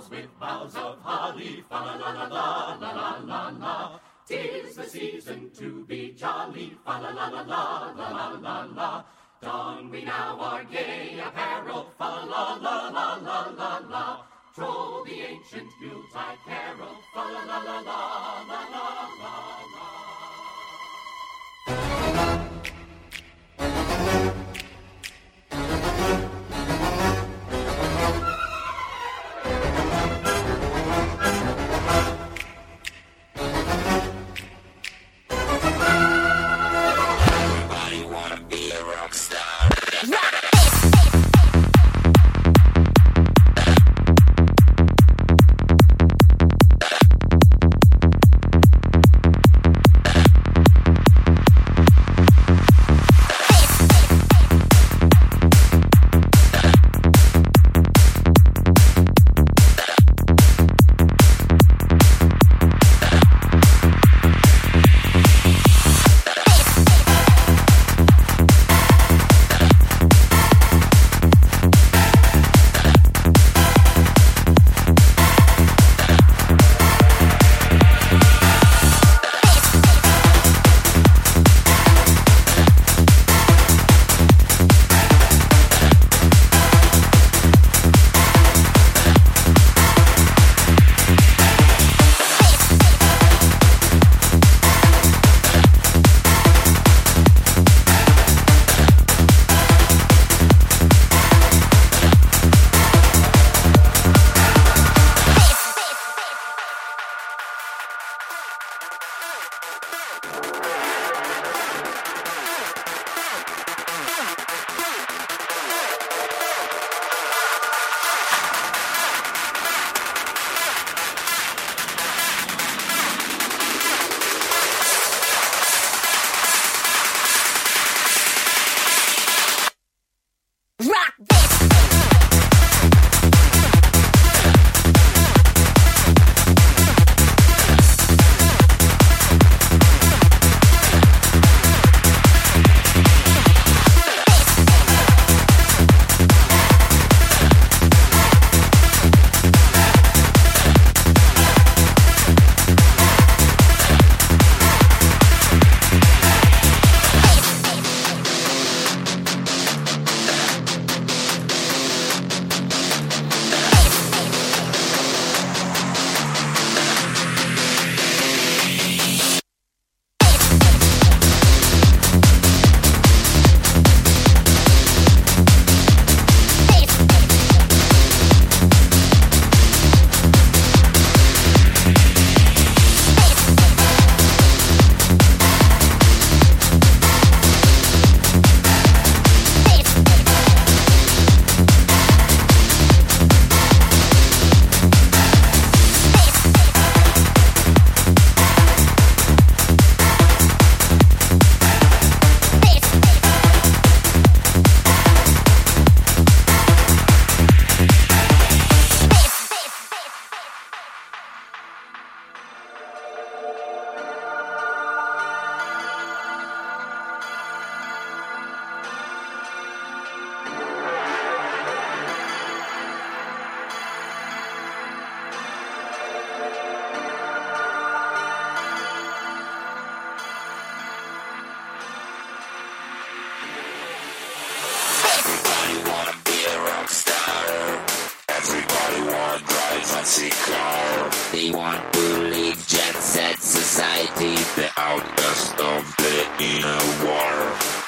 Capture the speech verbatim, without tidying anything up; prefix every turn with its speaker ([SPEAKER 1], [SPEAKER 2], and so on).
[SPEAKER 1] with boughs of holly, fa la la la la la la la la. 'Tis the season to be jolly, fa la la la la la la la la. Don we now our gay apparel, fa la la la la la la. Troll the ancient Yuletide carol, fa la la la la la la la la.
[SPEAKER 2] Everybody wanna be a rock star.
[SPEAKER 3] fancy car. They want to live jet set society. The outcast of the inner war.